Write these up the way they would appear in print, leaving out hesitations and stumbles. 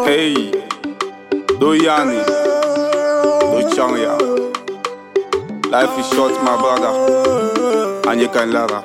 Hey, do yani, do changya. Life is short, my brother, and you can lara.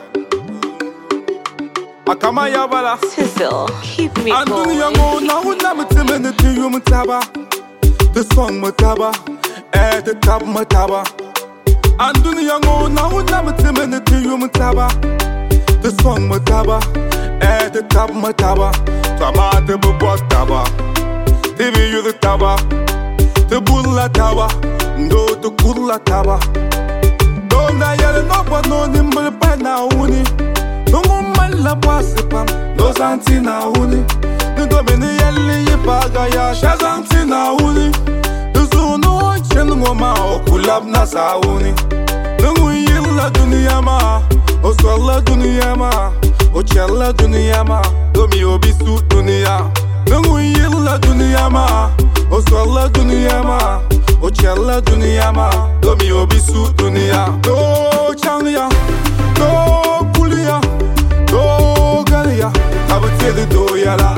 Akama yabala. Sizzle, keep me And going. dunia mo na una mtimene tiyu mtaba. The song mtaba, the tab mtaba. And dunia mo na una mtimene tiyu mtaba. The song mtaba, the tab mtaba. Tama te bubo taba. Tibi yu taba. Te bulla taba. Ndo te kurla taba. Dona yele no pa no nimble pa na uni. Nungu mala pasipam, no santi na uni. Nudo beni yeli yipaga ya shazanti na uni. Nusu no chenu ngoma okulab na sa uni. Nungu yilla dunia ma, oswala dunia ma, ochella dunia ma, domi obisu dunia. Nungu yilla dunia ma, oswala dunia ma, ochella dunia ma, domi obisu dunia. Do changya, do kulia. Do galia, kabateli do yala.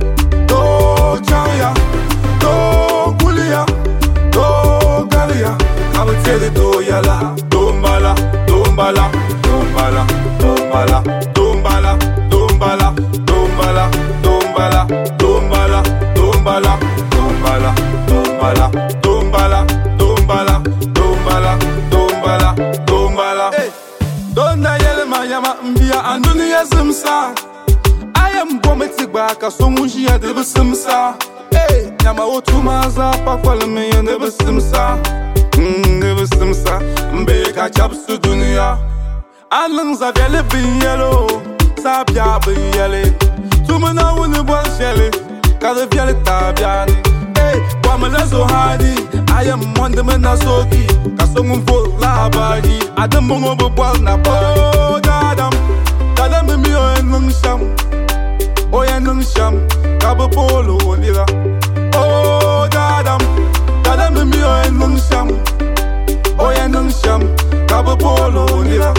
Do chaya, do kulia. Do galia, kabateli do yala. Dombala, dombala, dombala, dombala, dombala, dombala, dombala, dombala, dombala, dombala, dombala, dombala, dombala, dombala, dombala, dombala, dombala. Dona yele mayama mbia anduni ya simsa. I am bometic back a songushi ya deba simsa. Hey, yama otumaza pakwala me ya deba simsa. Deba simsa. Mbeka chapsu dunia. Alang za vyele binyelo. Sabya binyele. Tumana wuni bwan shele. Kada vyele tabyani. Hey, wamelezo hadi. I am wonder mena soki. Kasongun vol labari. Adam bongo bobwal na po. Dadam mi o enung sham. O enung sham. Kabo polo olira. Oh dadam mi o enung sham. O enung sham. Kabo polo olira.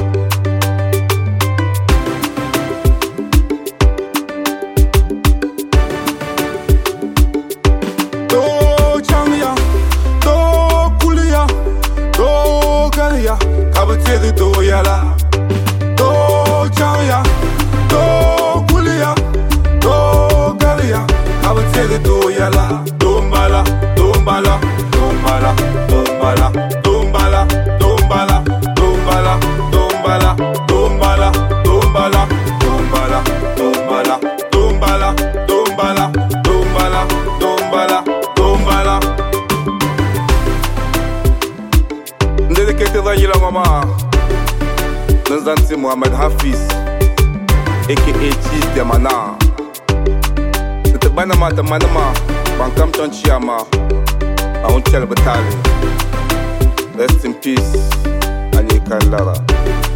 Kabateli do yala. Do chaya. Do kulia. Do galia. Kabateli do yala. Dombala. Dombala. Dombala. Dombala. Dombala. Dombala. Dombala. Dombala. Dombala. Dombala. Dombala. Dombala. Dombala. Dombala. Dombala. Dombala. Dombala. Dedicated Yila Mama Nanzanti Muhammad Hafiz aka Cheese de Mana Nte banama de manama Bankam Chonchiama Aunchel Batali. Rest in peace Anyika Lara.